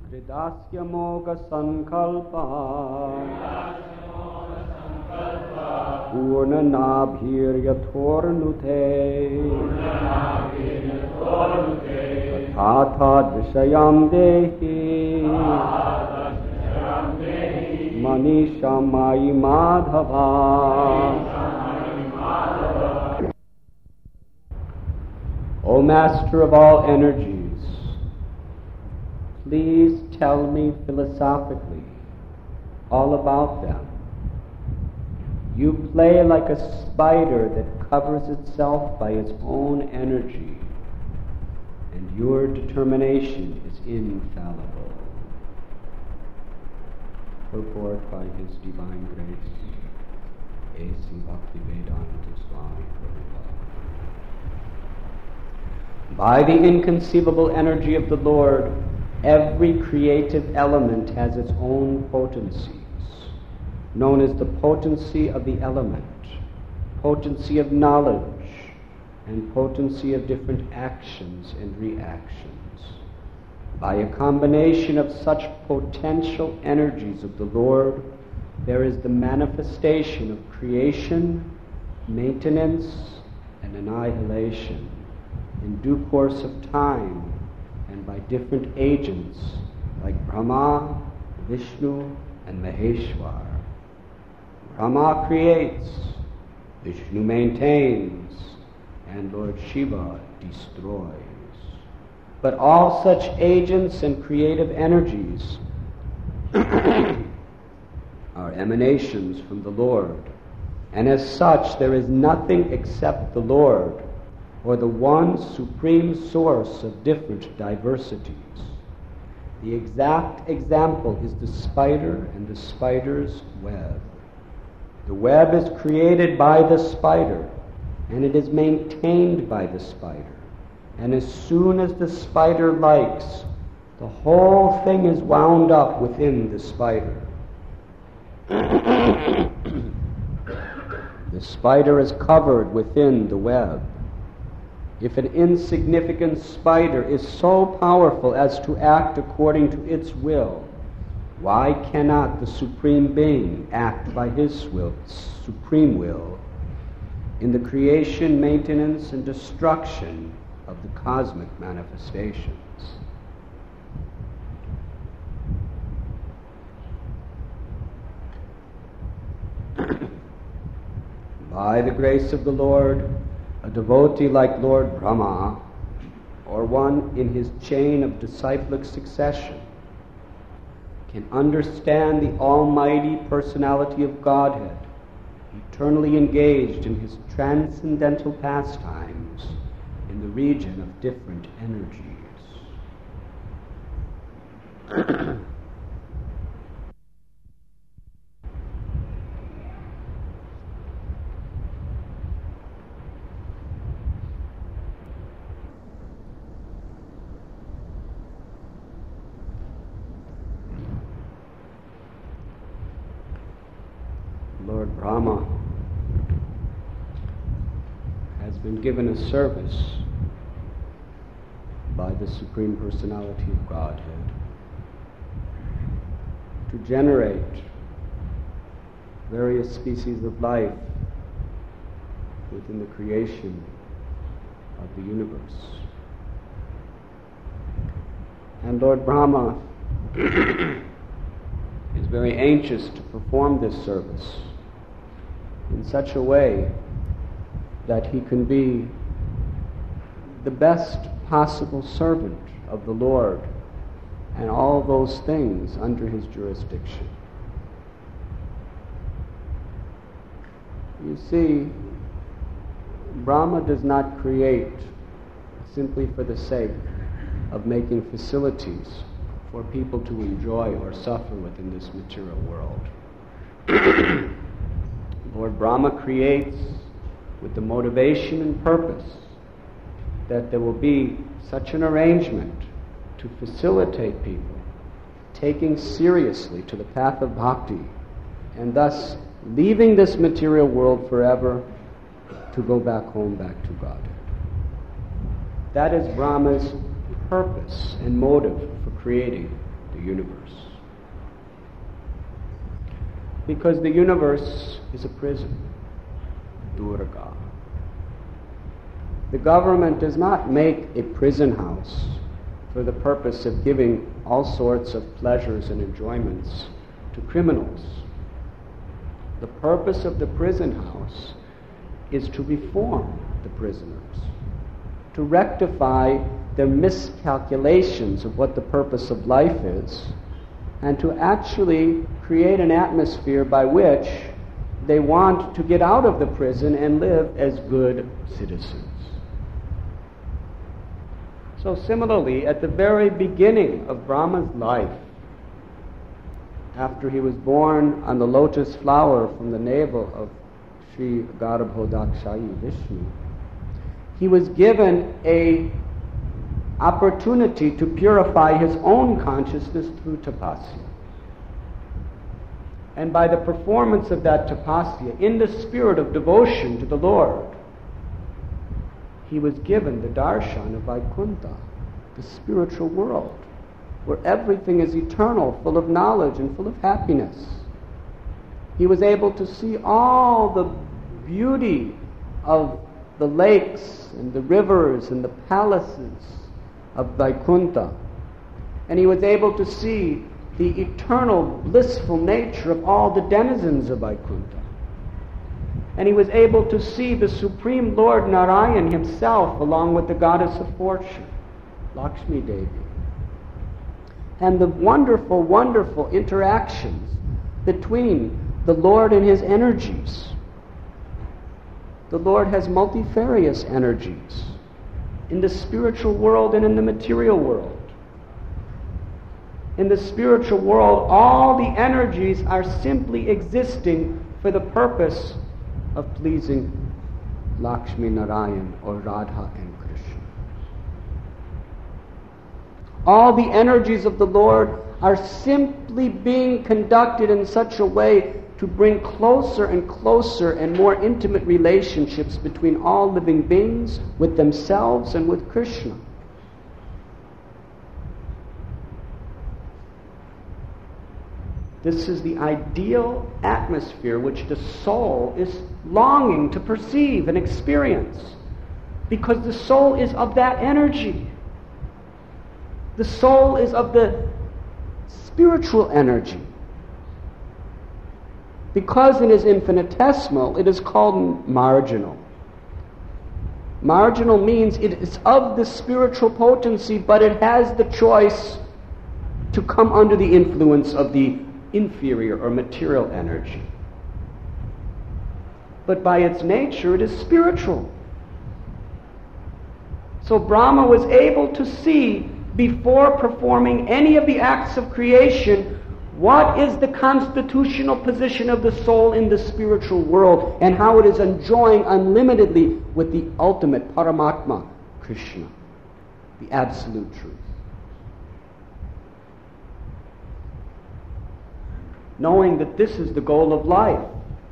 Hridasya moga sankalpa Purna nabhirya thornute Tatha dvishayam dehi Manisha Mai Madhava. O Master of all energies, please tell me philosophically all about them. You play like a spider that covers itself by its own energy, and your determination is infallible. Purport by His Divine Grace, A.C. Bhaktivedanta Swami Prabhupada. By the inconceivable energy of the Lord, every creative element has its own potencies, known as the potency of the element, potency of knowledge, and potency of different actions and reactions. By a combination of such potential energies of the Lord, there is the manifestation of creation, maintenance, and annihilation in due course of time and by different agents like Brahma, Vishnu, and Maheshwar. Brahma creates, Vishnu maintains, and Lord Shiva destroys. But all such agents and creative energies are emanations from the Lord, and as such there is nothing except the Lord, or the one supreme source of different diversities. The exact example is the spider and the spider's web. The web is created by the spider, and it is maintained by the spider. And as soon as the spider likes, the whole thing is wound up within the spider. The spider is covered within the web. If an insignificant spider is so powerful as to act according to its will, why cannot the Supreme Being act by His will, supreme will, in the creation, maintenance, and destruction of the cosmic manifestations? By the grace of the Lord, a devotee like Lord Brahma, or one in his chain of disciplic succession, can understand the almighty personality of Godhead, eternally engaged in His transcendental pastimes in the region of different energies. Lord Brahma has been given a service by the Supreme Personality of Godhead to generate various species of life within the creation of the universe. And Lord Brahma is very anxious to perform this service in such a way that he can be the best possible servant of the Lord and all those things under his jurisdiction. You see, Brahma does not create simply for the sake of making facilities for people to enjoy or suffer within this material world. Lord Brahma creates with the motivation and purpose that there will be such an arrangement to facilitate people taking seriously to the path of bhakti, and thus leaving this material world forever to go back home, back to God. That is Brahma's purpose and motive for creating the the universe. Because the universe is a prison, Durga. The government does not make a prison house for the purpose of giving all sorts of pleasures and enjoyments to criminals. The purpose of the prison house is to reform the prisoners, to rectify their miscalculations of what the purpose of life is, and to actually create an atmosphere by which they want to get out of the prison and live as good citizens. So similarly, at the very beginning of Brahma's life, after he was born on the lotus flower from the navel of Sri Garbhodakshayi Vishnu, he was given an opportunity to purify his own consciousness through tapasya. And by the performance of that tapasya, in the spirit of devotion to the Lord, he was given the darshan of Vaikuntha, the spiritual world, where everything is eternal, full of knowledge and full of happiness. He was able to see all the beauty of the lakes and the rivers and the palaces of Vaikuntha. And he was able to see the eternal, blissful nature of all the denizens of Vaikuntha. And he was able to see the Supreme Lord Narayan himself along with the goddess of fortune, Lakshmi Devi. And the wonderful, wonderful interactions between the Lord and his energies. The Lord has multifarious energies in the spiritual world and in the material world. In the spiritual world, all the energies are simply existing for the purpose of pleasing Lakshmi Narayan or Radha and Krishna. All the energies of the Lord are simply being conducted in such a way to bring closer and closer and more intimate relationships between all living beings, with themselves and with Krishna. This is the ideal atmosphere which the soul is longing to perceive and experience, because the soul is of that energy. The soul is of the spiritual energy. Because it is infinitesimal, it is called marginal. Marginal means it is of the spiritual potency, but it has the choice to come under the influence of the inferior or material energy. But by its nature, it is spiritual. So Brahma was able to see, before performing any of the acts of creation, what is the constitutional position of the soul in the spiritual world, and how it is enjoying unlimitedly with the ultimate Paramatma, Krishna, the absolute truth. Knowing that this is the goal of life.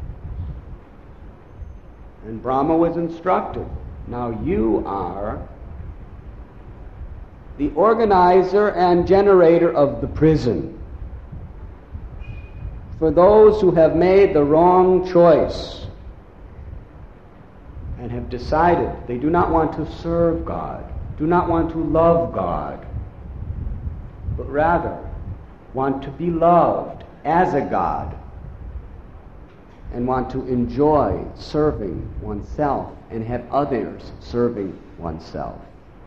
And Brahma was instructed, now you are the organizer and generator of the prison for those who have made the wrong choice and have decided they do not want to serve God, do not want to love God, but rather want to be loved as a God and want to enjoy serving oneself and have others serving oneself.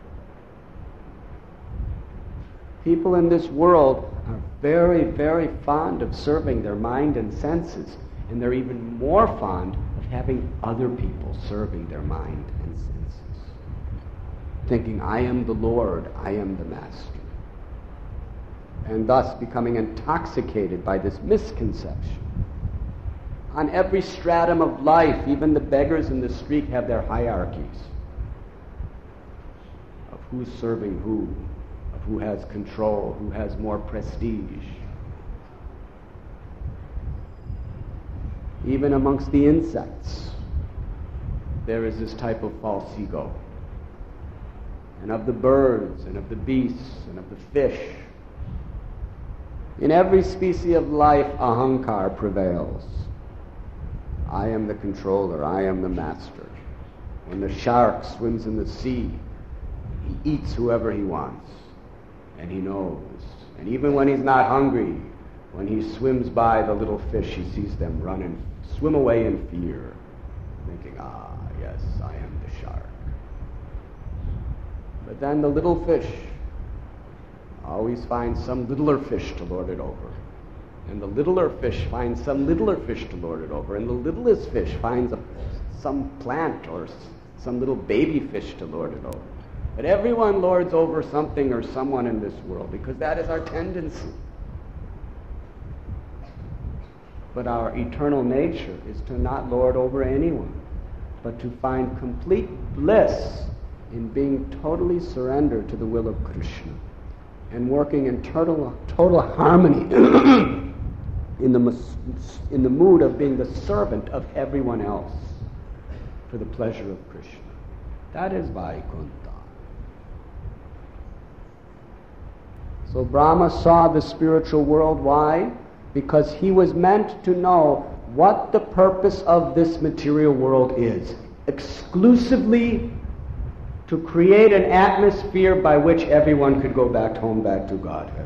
People in this world are very, very fond of serving their mind and senses, and they're even more fond of having other people serving their mind and senses, thinking, I am the Lord, I am the Master, and thus becoming intoxicated by this misconception. On every stratum of life, even the beggars in the street have their hierarchies of who's serving who has control, who has more prestige. Even amongst the insects, there is this type of false ego. And of the birds, and of the beasts, and of the fish. In every species of life, ahankar prevails. I am the controller, I am the master. When the shark swims in the sea, he eats whoever he wants, and he knows. And even when he's not hungry, when he swims by the little fish, he sees them run and swim away in fear, thinking, yes, I am the shark. But then the little fish always finds some littler fish to lord it over. And the littler fish finds some littler fish to lord it over. And the littlest fish finds some plant or some little baby fish to lord it over. But everyone lords over something or someone in this world, because that is our tendency. But our eternal nature is to not lord over anyone, but to find complete bliss in being totally surrendered to the will of Krishna and working in total harmony in the mood of being the servant of everyone else for the pleasure of Krishna. That is Vaikuntha. So Brahma saw the spiritual world. Why? Because he was meant to know what the purpose of this material world is, exclusively to create an atmosphere by which everyone could go back home, back to Godhead.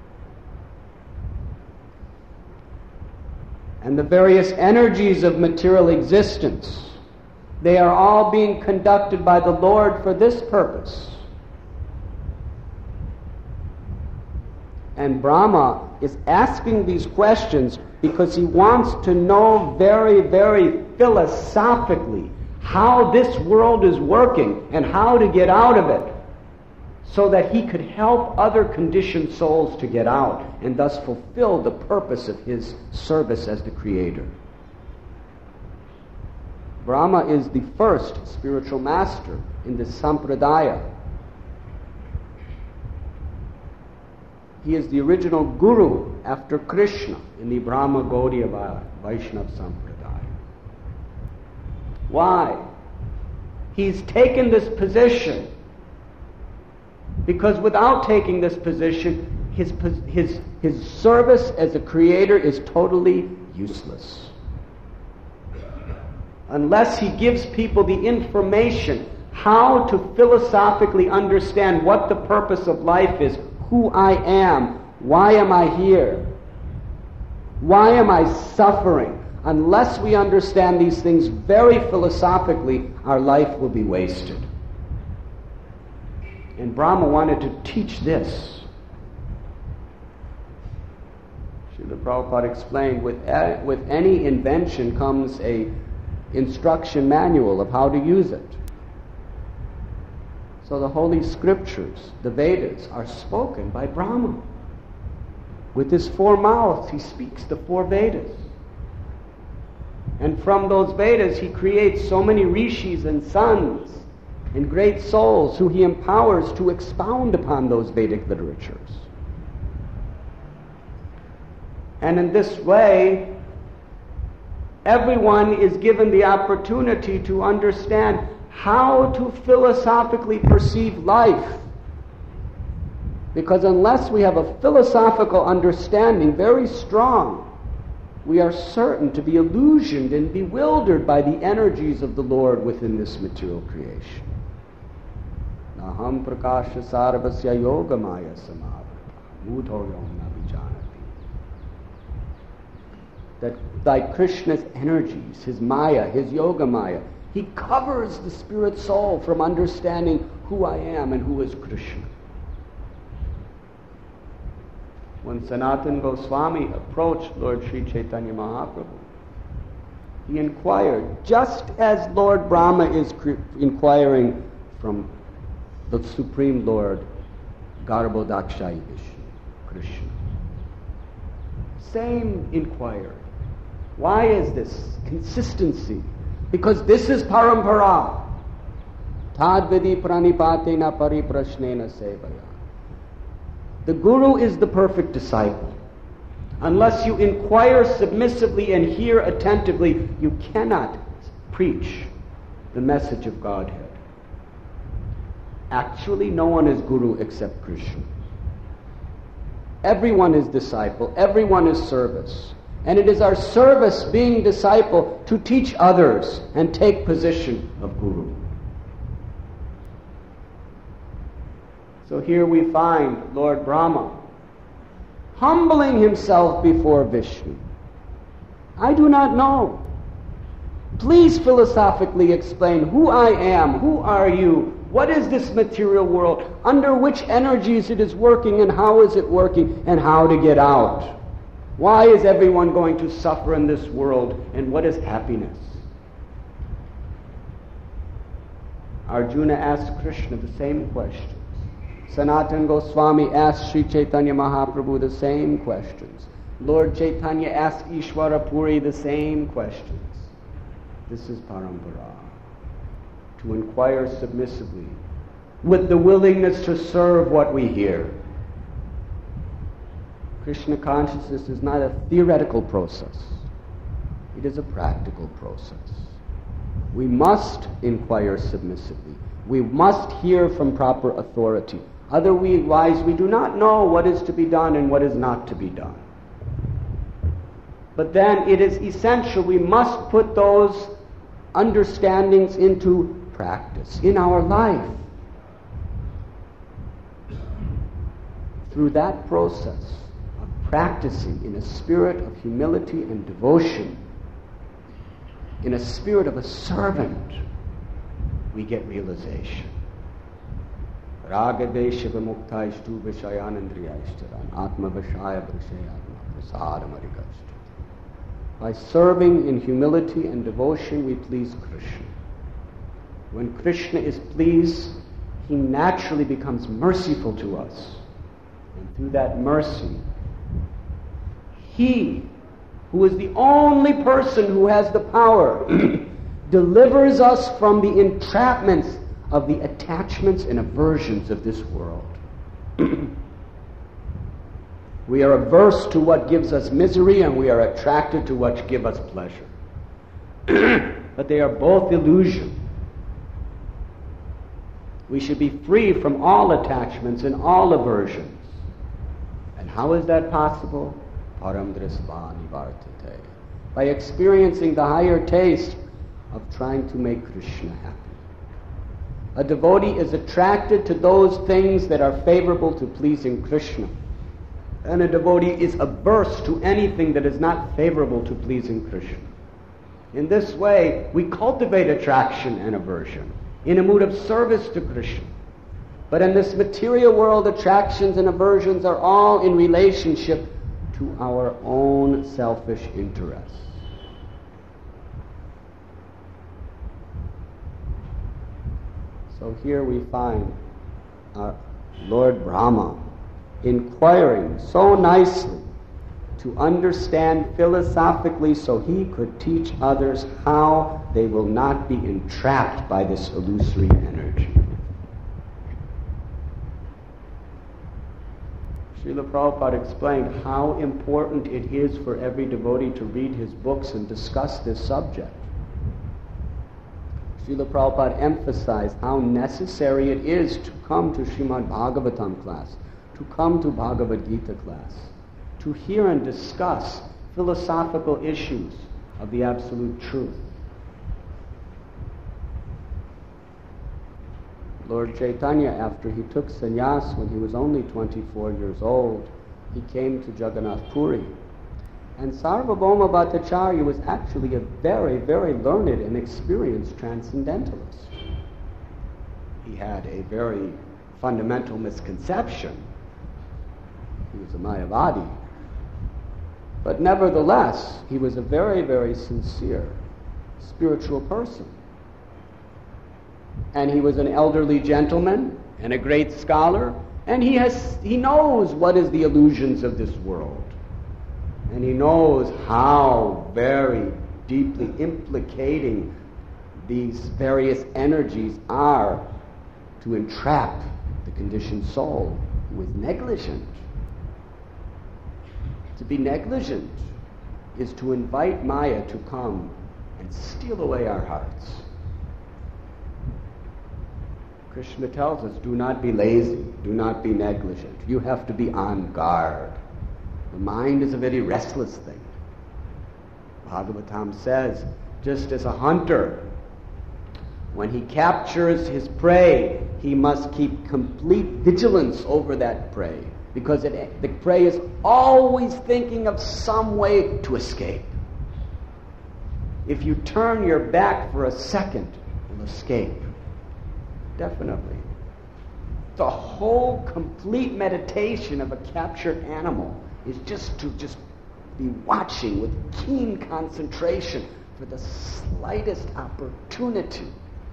And the various energies of material existence, they are all being conducted by the Lord for this purpose. And Brahma is asking these questions because he wants to know very, very philosophically how this world is working and how to get out of it, so that he could help other conditioned souls to get out and thus fulfill the purpose of his service as the Creator. Brahma is the first spiritual master in the Sampradaya. He is the original guru after Krishna in the Brahma Gaudiya Vaishnava Sampradaya. Why? He's taken this position because without taking this position, his service as a creator is totally useless. Unless he gives people the information how to philosophically understand what the purpose of life is, who I am, why am I here, why am I suffering. Unless we understand these things very philosophically, our life will be wasted. And Brahma wanted to teach this. Srila Prabhupada explained, with any invention comes a instruction manual of how to use it. So the Holy Scriptures, the Vedas, are spoken by Brahma. With his 4 mouths, he speaks the 4 Vedas. And from those Vedas, he creates so many rishis and sons and great souls who he empowers to expound upon those Vedic literatures. And in this way, everyone is given the opportunity to understand how to philosophically perceive life. Because unless we have a philosophical understanding very strong, we are certain to be illusioned and bewildered by the energies of the Lord within this material creation. Naham prakasha sarvasya yogamaya samavrata mudho yom na vijanati. That by Krishna's energies, his maya, his yoga maya, he covers the spirit soul from understanding who I am and who is Krishna. When Sanatana Goswami approached Lord Sri Chaitanya Mahaprabhu, he inquired, just as Lord Brahma is inquiring from the Supreme Lord Garbhodakshayi Vishnu, Krishna. Same inquiry. Why is this consistency? Because this is parampara. Tadvidi pranipatena pariprashnena sevaya. The guru is the perfect disciple. Unless you inquire submissively and hear attentively, you cannot preach the message of Godhead. Actually, no one is guru except Krishna. Everyone is disciple. Everyone is service. And it is our service, being disciple, to teach others and take position of guru. So here we find Lord Brahma humbling himself before Vishnu. I do not know. Please philosophically explain who I am, who are you, what is this material world, under which energies it is working, and how is it working, and how to get out. Why is everyone going to suffer in this world, and what is happiness? Arjuna asked Krishna the same questions. Sanatana Goswami asked Sri Chaitanya Mahaprabhu the same questions. Lord Chaitanya asked Ishwara Puri the same questions. This is parampara. To inquire submissively, with the willingness to serve what we hear. Krishna consciousness is not a theoretical process. It is a practical process. We must inquire submissively. We must hear from proper authority. Otherwise, we do not know what is to be done and what is not to be done. But then it is essential, we must put those understandings into practice in our life. Through that process of practicing in a spirit of humility and devotion, in a spirit of a servant, we get realization. Raga desha vimuktaishtu vishayanandriyaishtaran atma vishaya vrishayatma prasadamarigashtha. By serving in humility and devotion, we please Krishna. When Krishna is pleased, he naturally becomes merciful to us. And through that mercy, he, who is the only person who has the power, delivers us from the entrapments of the attachments and aversions of this world. We are averse to what gives us misery, and we are attracted to what gives us pleasure. But they are both illusion. We should be free from all attachments and all aversions. And how is that possible? Param drisva nivartate. By experiencing the higher taste of trying to make Krishna happy. A devotee is attracted to those things that are favorable to pleasing Krishna. And a devotee is averse to anything that is not favorable to pleasing Krishna. In this way, we cultivate attraction and aversion in a mood of service to Krishna. But in this material world, attractions and aversions are all in relationship to our own selfish interests. So here we find our Lord Brahma inquiring so nicely to understand philosophically so he could teach others how they will not be entrapped by this illusory energy. Srila Prabhupada explained how important it is for every devotee to read his books and discuss this subject. Srila Prabhupada emphasized how necessary it is to come to Srimad Bhagavatam class, to come to Bhagavad Gita class, to hear and discuss philosophical issues of the absolute truth. Lord Chaitanya, after he took sannyas when he was only 24 years old, he came to Jagannath Puri. And Sarvabhauma Bhattacharya was actually a very, very learned and experienced transcendentalist. He had a very fundamental misconception. He was a Mayavadi. But nevertheless, he was a very, very sincere spiritual person. And he was an elderly gentleman and a great scholar, and he knows what is the illusions of this world. And he knows how very deeply implicating these various energies are to entrap the conditioned soul who is negligent. To be negligent is to invite Maya to come and steal away our hearts. Krishna tells us, do not be lazy, do not be negligent. You have to be on guard. The mind is a very restless thing. Bhagavatam says, just as a hunter, when he captures his prey, he must keep complete vigilance over that prey, because the prey is always thinking of some way to escape. If you turn your back for a second, it will escape. Definitely. The whole complete meditation of a captured animal is just to be watching with keen concentration for the slightest opportunity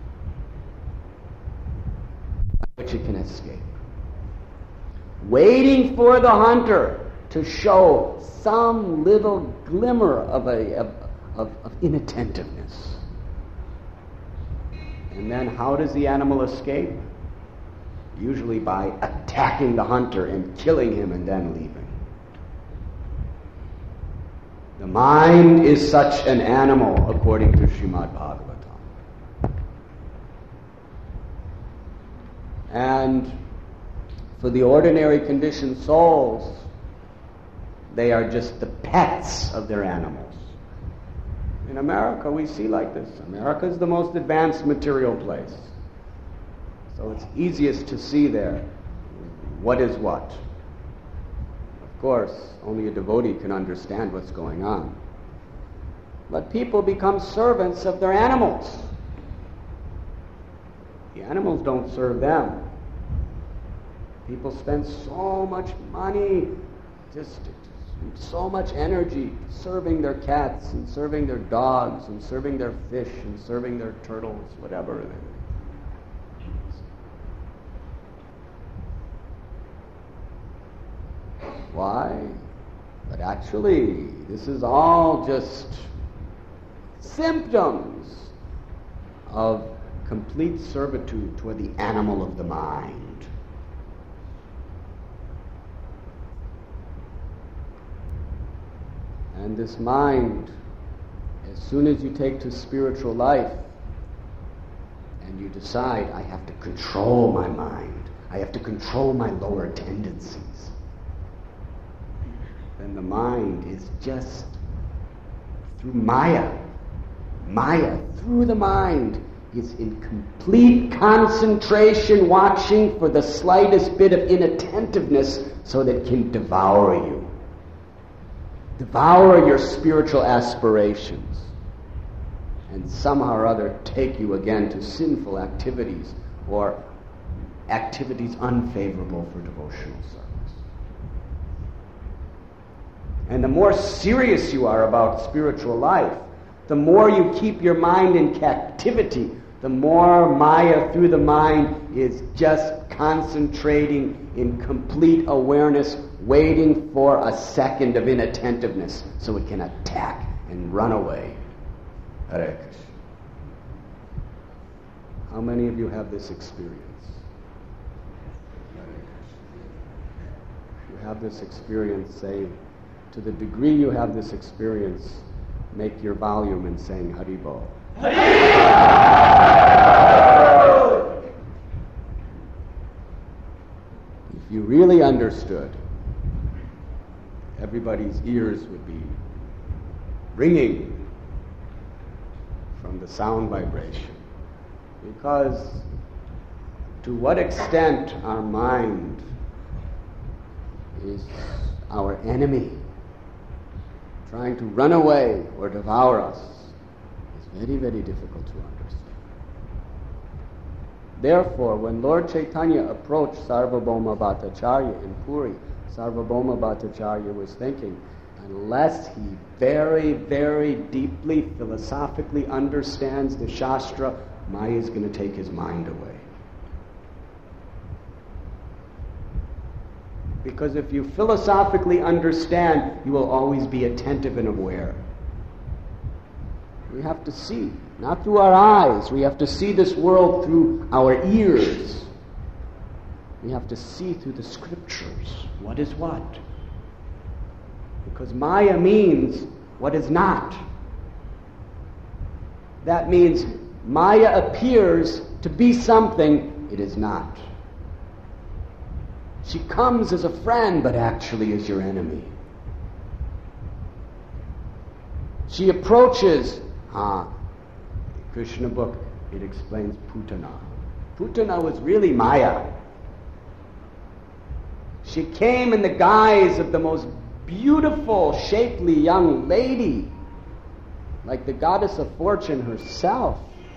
by which it can escape. Waiting for the hunter to show some little glimmer of inattentiveness. And then how does the animal escape? Usually by attacking the hunter and killing him and then leaving. The mind is such an animal, according to Srimad Bhagavatam. And for the ordinary conditioned souls, they are just the pets of their animals. In America, we see like this. America is the most advanced material place. So it's easiest to see there what is what. Of course, only a devotee can understand what's going on. But people become servants of their animals. The animals don't serve them. People spend so much money, just so much energy serving their cats and serving their dogs and serving their fish and serving their turtles, whatever it is. Why? But actually, this is all just symptoms of complete servitude toward the animal of the mind. And this mind, as soon as you take to spiritual life and you decide, I have to control my mind, I have to control my lower tendencies, then the mind is just through Maya. Maya, through the mind, is in complete concentration, watching for the slightest bit of inattentiveness so that it can devour you. Devour your spiritual aspirations. And somehow or other take you again to sinful activities or activities unfavorable for devotional service. And the more serious you are about spiritual life, the more you keep your mind in captivity, the more Maya through the mind is just concentrating in complete awareness, waiting for a second of inattentiveness so it can attack and run away. Hare Krishna. How many of you have this experience? If you have this experience, say, to the degree you have this experience, make your volume in saying Haribol. If you really understood, everybody's ears would be ringing from the sound vibration. Because to what extent our mind is our enemy, trying to run away or devour us, is very, very difficult to understand. Therefore, when Lord Chaitanya approached Sarvabhauma Bhattacharya in Puri, Sarvabhauma Bhattacharya was thinking, unless he very, very deeply, philosophically understands the Shastra, Maya is going to take his mind away. Because if you philosophically understand, you will always be attentive and aware. We have to see, not through our eyes. We have to see this world through our ears. We have to see through the scriptures what is what. Because Maya means what is not. That means Maya appears to be something it is not. She comes as a friend, but actually is your enemy. She approaches, Krishna book, it explains Putana. Putana was really Maya. She came in the guise of the most beautiful, shapely young lady, like the goddess of fortune herself.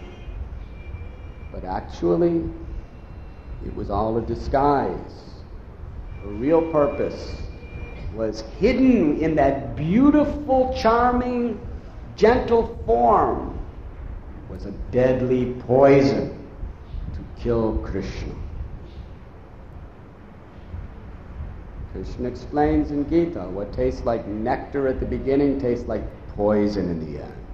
But actually, it was all a disguise. Her real purpose was hidden in that beautiful, charming, gentle form, was a deadly poison to kill Krishna. Krishna explains in Gita, what tastes like nectar at the beginning tastes like poison in the end.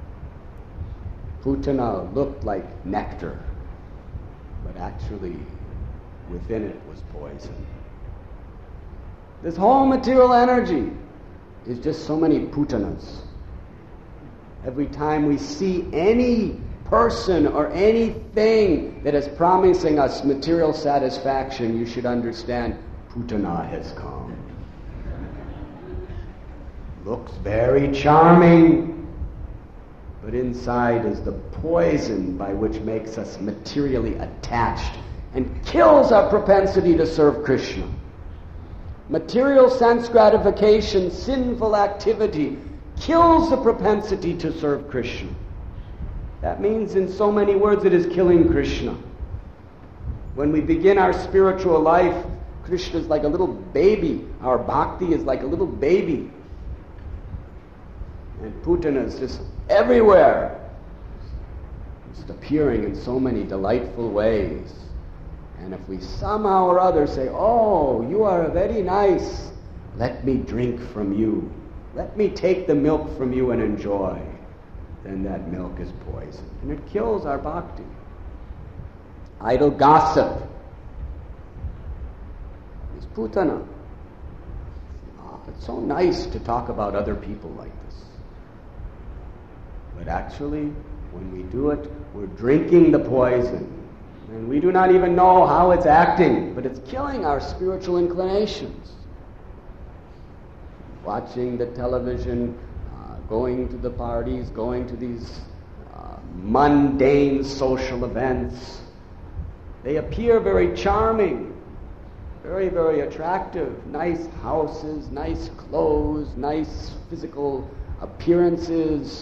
Putana looked like nectar, but actually within it was poison. This whole material energy is just so many Putanas. Every time we see any person or anything that is promising us material satisfaction, you should understand Putana has come. Looks very charming, but inside is the poison by which makes us materially attached and kills our propensity to serve Krishna. Material sense gratification, sinful activity, kills the propensity to serve Krishna. That means, in so many words, it is killing Krishna. When we begin our spiritual life, Krishna is like a little baby. Our bhakti is like a little baby. And Putana is just everywhere, just appearing in so many delightful ways. And if we somehow or other say, oh, you are very nice, let me drink from you, let me take the milk from you and enjoy, then that milk is poison. And it kills our bhakti. Idle gossip is Putana. Oh, it's so nice to talk about other people like this. But actually, when we do it, we're drinking the poison. And we do not even know how it's acting, but it's killing our spiritual inclinations. Watching the television, going to the parties, going to these mundane social events. They appear very charming, very, very attractive. Nice houses, nice clothes, nice physical appearances.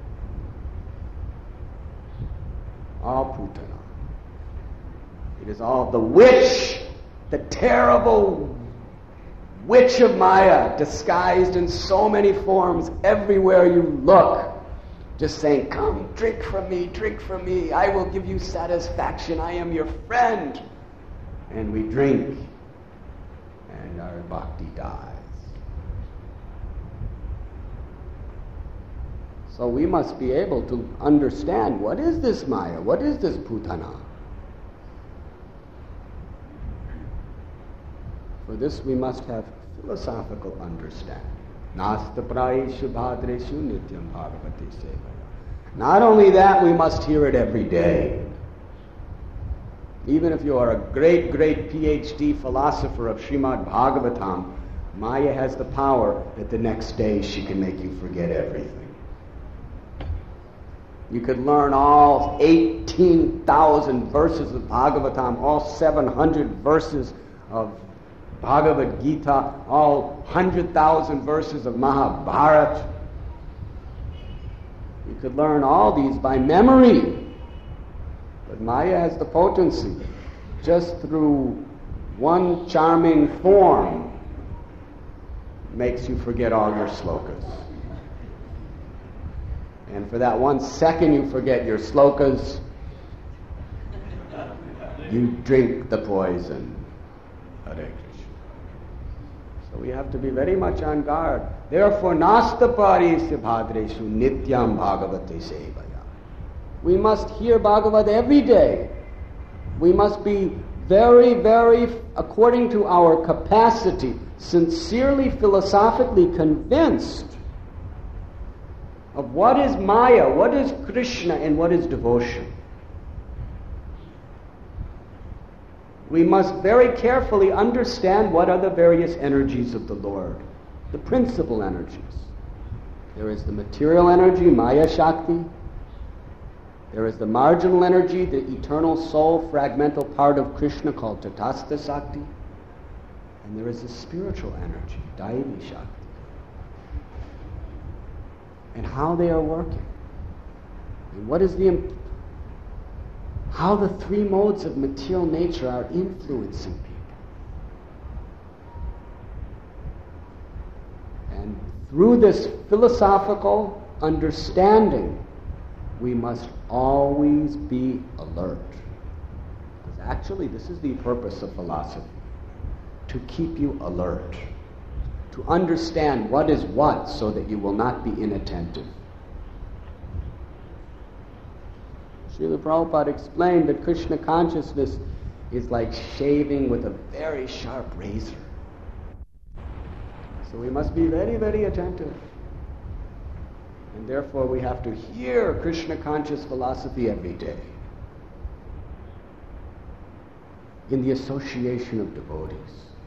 All Putana. It is all the witch, the terrible witch of Maya, disguised in so many forms everywhere you look, just saying, come, drink from me, I will give you satisfaction, I am your friend. And we drink, and our bhakti dies. So we must be able to understand, what is this Maya? What is this Putana? For this we must have philosophical understanding. Nasta prayeshu bhadreshu nityam bhagavati sevaya. Not only that, we must hear it every day. Even if you are a great, great PhD philosopher of Srimad Bhagavatam, Maya has the power that the next day she can make you forget everything. You could learn all 18,000 verses of Bhagavatam, all 700 verses of Bhagavad Gita, all 100,000 verses of Mahabharata. You could learn all these by memory. But Maya has the potency. Just through one charming form makes you forget all your slokas. And for that 1 second you forget your slokas, you drink the poison. Hare Krishna. So we have to be very much on guard. Therefore, nasta parisya bhadreshu nityam bhagavate sevaya. We must hear Bhagavad every day. We must be very, very, according to our capacity, sincerely, philosophically convinced of what is Maya, what is Krishna, and what is devotion. We must very carefully understand what are the various energies of the Lord, the principal energies. There is the material energy, Maya Shakti. There is the marginal energy, the eternal soul, fragmental part of Krishna called Tatastha Shakti. And there is the spiritual energy, Daivi Shakti. And how they are working. And what is how the three modes of material nature are influencing people. And through this philosophical understanding, we must always be alert. Because actually, this is the purpose of philosophy. To keep you alert. To understand what is what so that you will not be inattentive. Srila Prabhupada explained that Krishna consciousness is like shaving with a very sharp razor. So we must be very, very attentive. And therefore we have to hear Krishna conscious philosophy every day. In the association of devotees.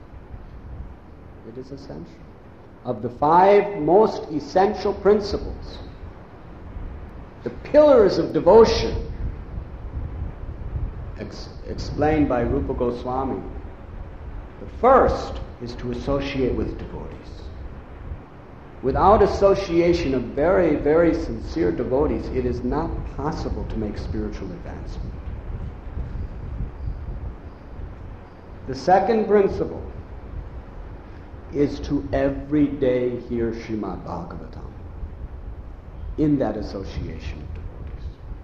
It is essential. Of the 5 most essential principles, the pillars of devotion, explained by Rupa Goswami, the first is to associate with devotees. Without association of very, very sincere devotees, it is not possible to make spiritual advancement. The second principle is to every day hear Srimad Bhagavatam in that association of devotees.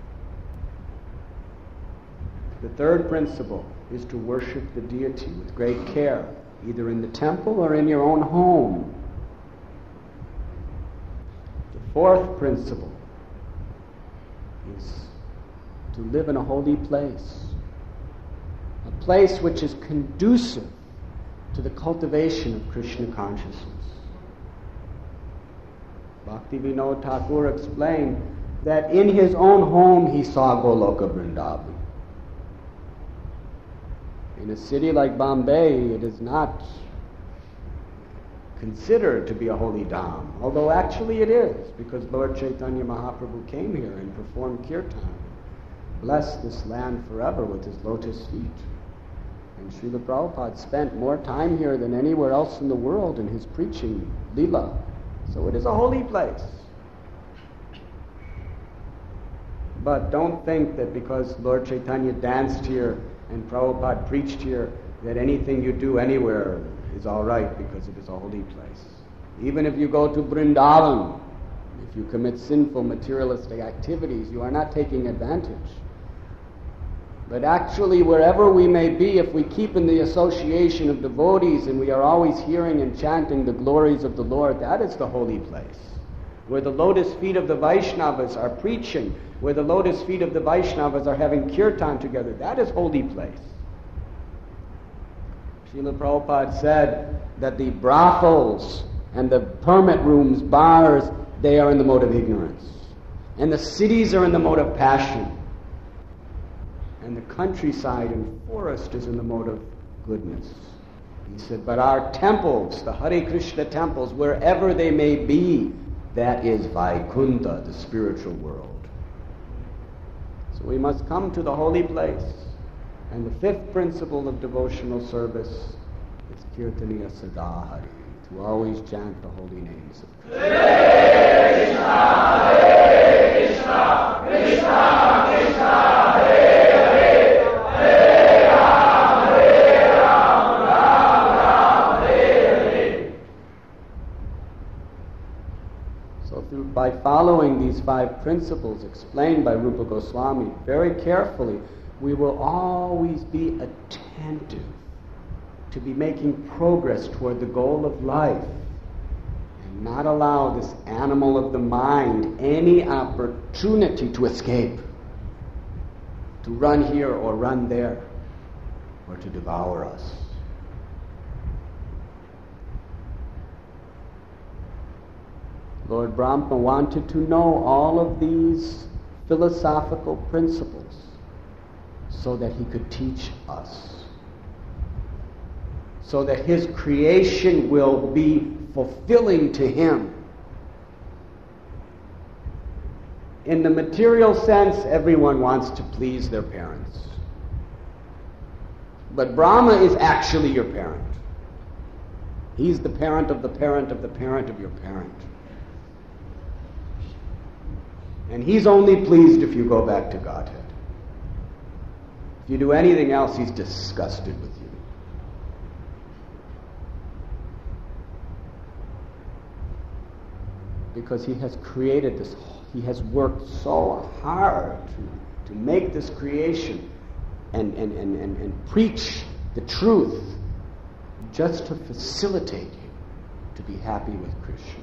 The third principle is to worship the deity with great care, either in the temple or in your own home. The fourth principle is to live in a holy place, a place which is conducive to the cultivation of Krishna consciousness. Bhaktivinoda Thakur explained that in his own home he saw Goloka Vrindavan. In a city like Bombay, it is not considered to be a holy dham, although actually it is, because Lord Chaitanya Mahaprabhu came here and performed kirtan, blessed this land forever with his lotus feet. And Srila Prabhupada spent more time here than anywhere else in the world in his preaching, Leela. So it is a holy place. But don't think that because Lord Chaitanya danced here and Prabhupada preached here, that anything you do anywhere is all right because it is a holy place. Even if you go to Vrindavan, if you commit sinful materialistic activities, you are not taking advantage. But actually, wherever we may be, if we keep in the association of devotees and we are always hearing and chanting the glories of the Lord, that is the holy place. Where the lotus feet of the Vaishnavas are preaching, where the lotus feet of the Vaishnavas are having kirtan together, that is holy place. Srila Prabhupada said that the brothels and the permit rooms, bars, they are in the mode of ignorance. And the cities are in the mode of passion. And the countryside and forest is in the mode of goodness. He said, but our temples, the Hare Krishna temples, wherever they may be, that is Vaikuntha, the spiritual world. So we must come to the holy place. And the fifth principle of devotional service is Kirtaniya Sadahari, to always chant the holy names of Krishna. Hare Krishna, Krishna Krishna, Hare Hare, Hare Ram, Ram, Hare Hare. So by following these 5 principles explained by Rupa Goswami very carefully, we will always be attentive to be making progress toward the goal of life and not allow this animal of the mind any opportunity to escape, to run here or run there, or to devour us. Lord Brahma wanted to know all of these philosophical principles so that he could teach us, so that his creation will be fulfilling to him. In the material sense, everyone wants to please their parents. But Brahma is actually your parent. He's the parent of the parent of the parent of your parent. And he's only pleased if you go back to Godhead. If you do anything else, he's disgusted with you. Because he has created this, he has worked so hard to make this creation and preach the truth just to facilitate you to be happy with Krishna.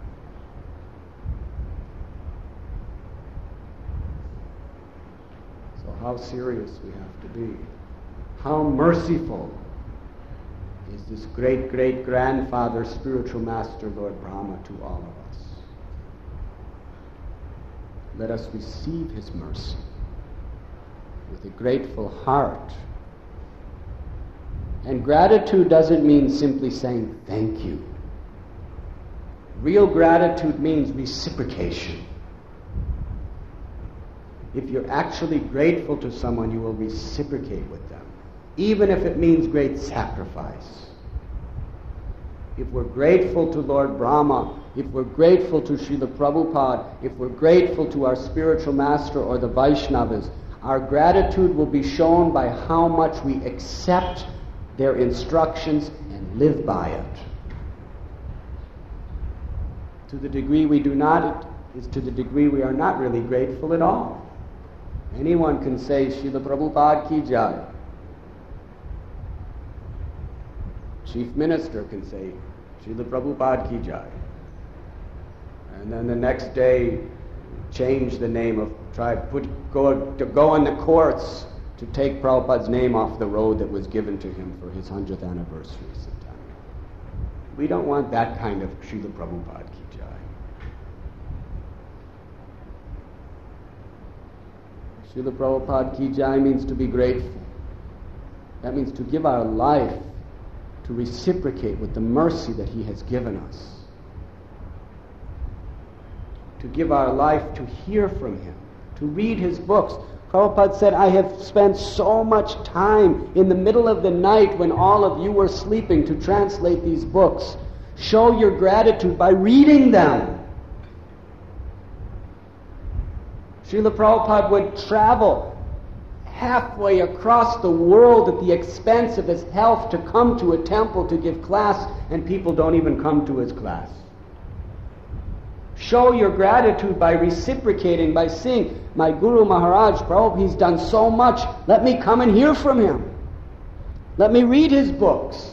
So how serious we have to be. How merciful is this great-great-grandfather, spiritual master, Lord Brahma, to all of us. Let us receive his mercy with a grateful heart. And gratitude doesn't mean simply saying thank you. Real gratitude means reciprocation. If you're actually grateful to someone, you will reciprocate with them, even if it means great sacrifice. If we're grateful to Lord Brahma, if we're grateful to Srila Prabhupada, if we're grateful to our spiritual master or the Vaishnavas, our gratitude will be shown by how much we accept their instructions and live by it. To the degree we do not, is to the degree we are not really grateful at all. Anyone can say, Srila Prabhupada ki jai. Chief Minister can say, Srila Prabhupada ki jai. And then the next day, change the name of, go in the courts to take Prabhupada's name off the road that was given to him for his 100th anniversary sometime. We don't want that kind of Srila Prabhupada ki jai. Srila Prabhupada ki jai means to be grateful. That means to give our life to reciprocate with the mercy that he has given us. To give our life to hear from him, to read his books. Prabhupada said, I have spent so much time in the middle of the night when all of you were sleeping to translate these books. Show your gratitude by reading them. Srila Prabhupada would travel halfway across the world at the expense of his health to come to a temple to give class, and people don't even come to his class. Show your gratitude by reciprocating, by saying, my Guru Maharaj, Prabhupada, he's done so much. Let me come and hear from him. Let me read his books.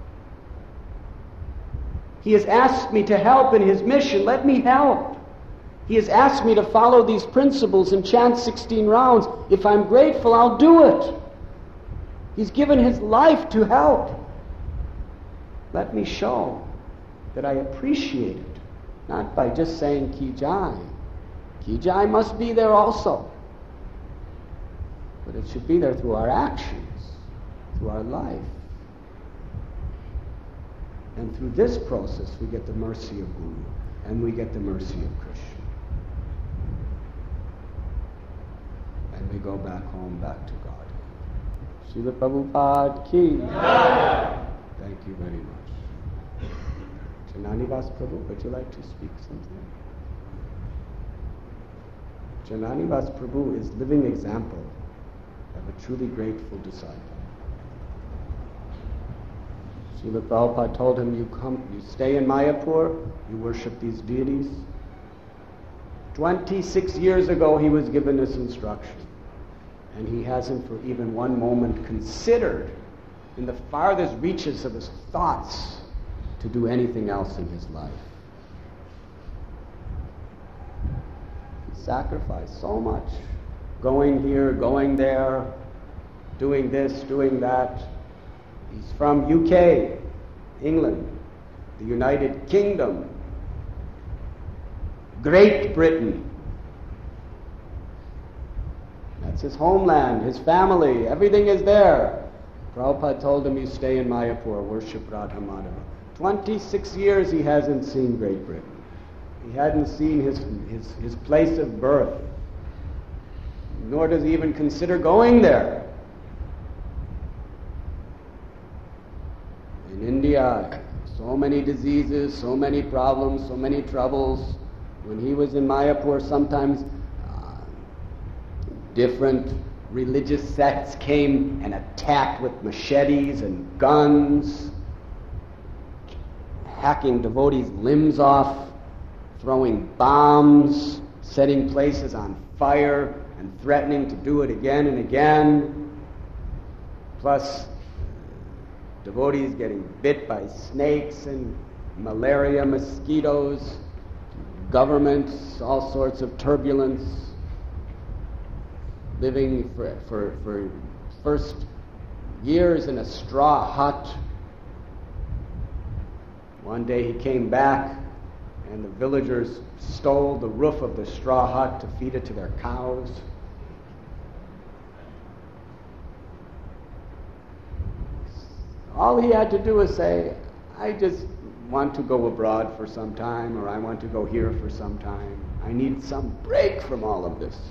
He has asked me to help in his mission. Let me help. He has asked me to follow these principles and chant 16 rounds. If I'm grateful, I'll do it. He's given his life to help. Let me show that I appreciate it. Not by just saying Ki Jai. Ki Jai must be there also. But it should be there through our actions, through our life. And through this process we get the mercy of Guru, and we get the mercy of Krishna. And we go back home, back to God. Srila Prabhupada ki. Thank you very much. Jananivas Prabhu, would you like to speak something? Jananivas Prabhu is living example of a truly grateful disciple. Srila Prabhupada told him, you stay in Mayapur, you worship these deities. 26 years ago he was given this instruction, and he hasn't for even one moment considered in the farthest reaches of his thoughts to do anything else in his life. He sacrificed so much, going here, going there, doing this, doing that. He's from UK, England, the United Kingdom, Great Britain. That's his homeland, his family, everything is there. Prabhupada told him, you stay in Mayapur, worship Radha Madhava. 26 years he hasn't seen Great Britain. He hadn't seen his place of birth, nor does he even consider going there. In India, so many diseases, so many problems, so many troubles. When he was in Mayapur, sometimes different religious sects came and attacked with machetes and guns, hacking devotees' limbs off, throwing bombs, setting places on fire, and threatening to do it again and again. Plus, devotees getting bit by snakes and malaria, mosquitoes, governments, all sorts of turbulence, living for first years in a straw hut. One day he came back and the villagers stole the roof of the straw hut to feed it to their cows. All he had to do was say, I just want to go abroad for some time, or I want to go here for some time. I need some break from all of this.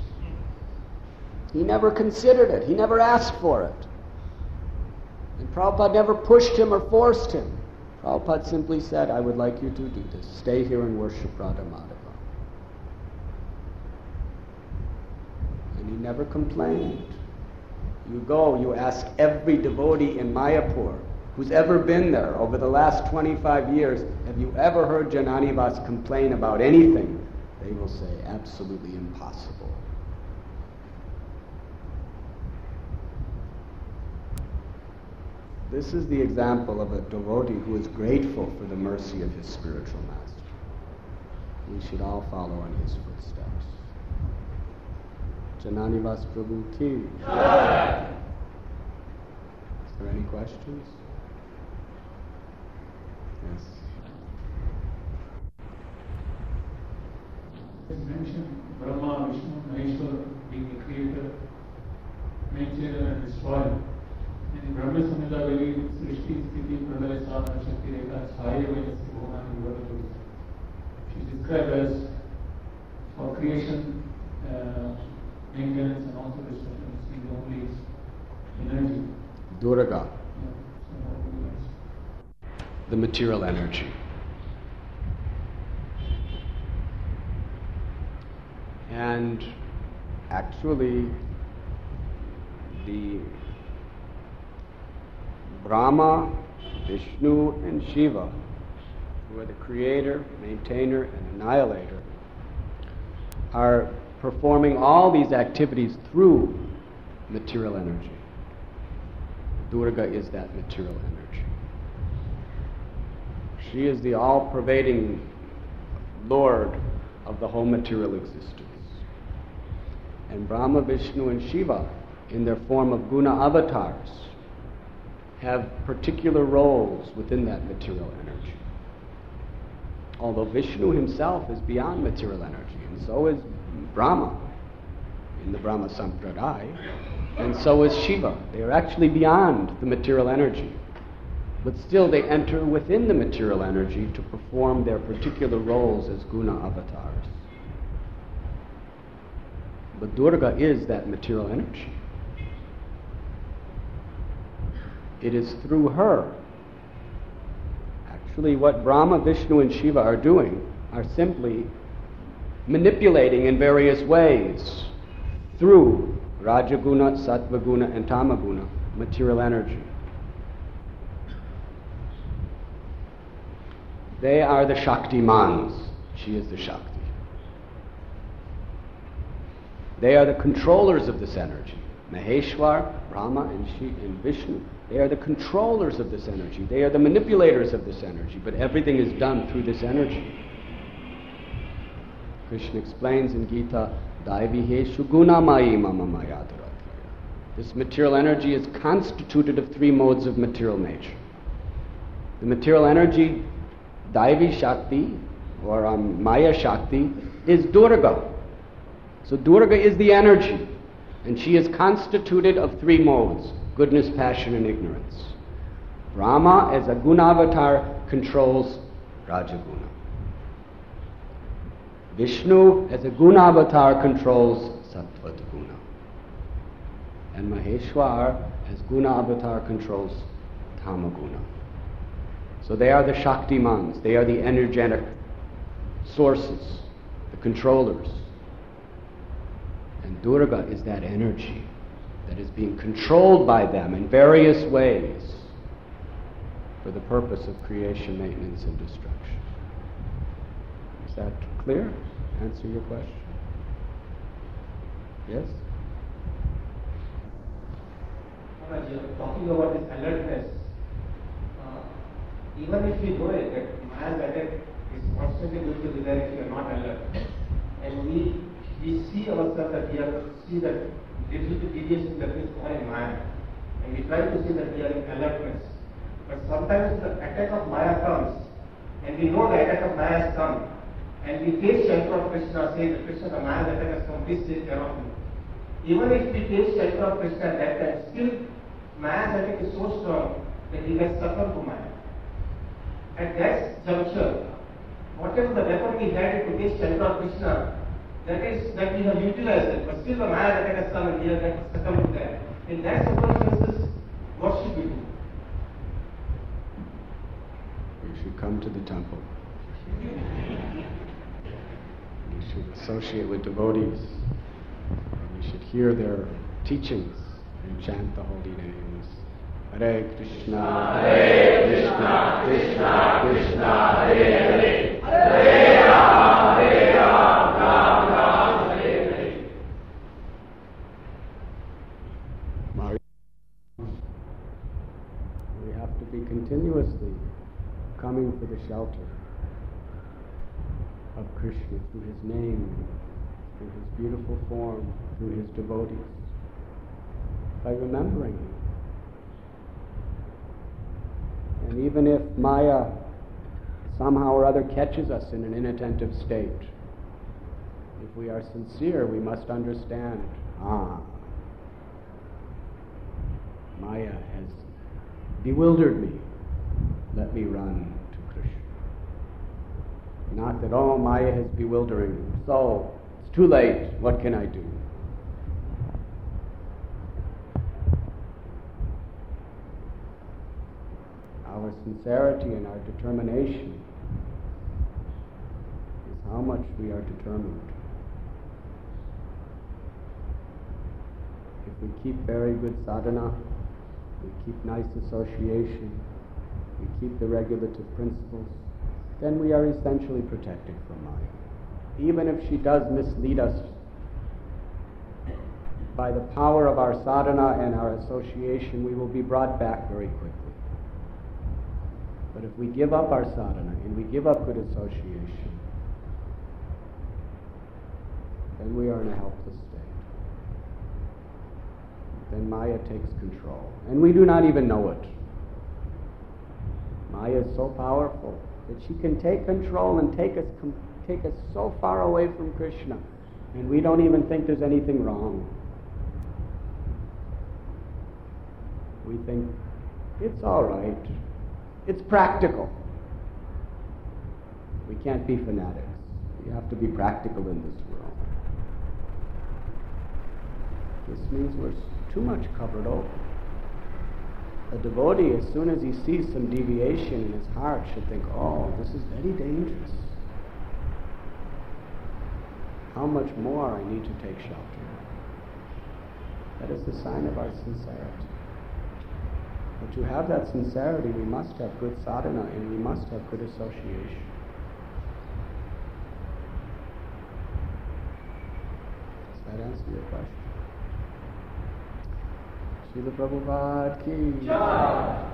He never considered it. He never asked for it. And Prabhupada never pushed him or forced him. Prabhupada simply said, I would like you to do this. Stay here and worship Radha Madhava. And he never complained. You go, you ask every devotee in Mayapur who's ever been there over the last 25 years, have you ever heard Jananivas complain about anything? They will say, absolutely impossible. This is the example of a devotee who is grateful for the mercy of his spiritual master. We should all follow in his footsteps. Jananivas Prabhu ki. Is there any questions? Yes. You mentioned Brahma, Vishnu, Maheshwar being the creator, maintainer and destroyer. In Brahma Samhita, very Srishti, Sthiti, Pralaya, Sadhana, Shakti, Rekha, Chhaya, Vajasi, Bhumani, Vivadavati. She is described as for creation, maintenance and also destruction. She is the only energy. Durga. The material energy. And actually, the Brahma, Vishnu, and Shiva, who are the creator, maintainer, and annihilator, are performing all these activities through material energy. Durga is that material energy. She is the all-pervading Lord of the whole material existence. And Brahma, Vishnu, and Shiva, in their form of guna avatars, have particular roles within that material energy. Although Vishnu himself is beyond material energy, and so is Brahma in the Brahma Sampradaya, and so is Shiva. They are actually beyond the material energy. But still they enter within the material energy to perform their particular roles as guna avatars. But Durga is that material energy. It is through her. Actually, what Brahma, Vishnu, and Shiva are doing are simply manipulating in various ways through Rajaguna, Sattvaguna, and Tamaguna, material energy. They are the Shaktimans. She is the Shakti. They are the controllers of this energy. Maheshwar, Brahma, and Vishnu. They are the controllers of this energy. They are the manipulators of this energy. But everything is done through this energy. Krishna explains in Gita, Daiviheshu gunamayi mama mayadharatya. This material energy is constituted of three modes of material nature. The material energy, Daivi Shakti, or Maya Shakti, is Durga. So Durga is the energy, and she is constituted of three modes: goodness, passion, and ignorance. Brahma, as a guna avatar, controls Rajaguna. Vishnu as a guna avatar controls sattva guna. And Maheshwar as guna avatar controls tamaguna. So they are the Shaktimans, they are the energetic sources, the controllers. And Durga is that energy that is being controlled by them in various ways for the purpose of creation, maintenance, and destruction. Is that clear? Answer your question? Yes? You're talking about this alertness. Even if we know it, that Maya's attack is constantly going to be there if we are not alert. And we see ourselves that we have to see that little bit deviation that is going in Maya. And we try to see that we are in alertness. But sometimes the attack of Maya comes, and we know the attack of Maya has come, and we take shelter of Krishna, say that Krishna, the Maya's attack has come, please take care of me. Even if we take shelter of Krishna at that time, still Maya's attack is so strong that he gets succumbed to Maya. At that juncture, whatever the weapon we had to take shelter of Krishna, that we have utilized it, but still the Maya's attack has come and we have succumbed to that. In that circumstances, what should we do? We should come to the temple. We should associate with devotees. We should hear their teachings and chant the holy names. Hare Krishna, Krishna Krishna, Hare Hare, Hare Rama, Rama, Hare Hare. We have to be continuously coming for the shelter of Krishna through his name, through his beautiful form, through his devotees, by remembering him. And even if Maya somehow or other catches us in an inattentive state, if we are sincere, we must understand, Maya has bewildered me. Let me run to Krishna. Not that, Maya is bewildering me, so it's too late, what can I do? Our sincerity and our determination is how much we are determined. If we keep very good sadhana, we keep nice association, we keep the regulative principles, then we are essentially protected from Maya. Even if she does mislead us, by the power of our sadhana and our association, we will be brought back very quickly. But if we give up our sadhana and we give up good association, then we are in a helpless state. Then Maya takes control. And we do not even know it. Maya is so powerful that she can take control and take us so far away from Krishna, and we don't even think there's anything wrong. We think, it's all right. It's practical. We can't be fanatics. We have to be practical in this world. This means we're too much covered over. A devotee, as soon as he sees some deviation in his heart, should think, this is very dangerous. How much more I need to take shelter. That is the sign of our sincerity. But to have that sincerity, we must have good sadhana and we must have good association. Does that answer your question? Srila Prabhupada ki Jai.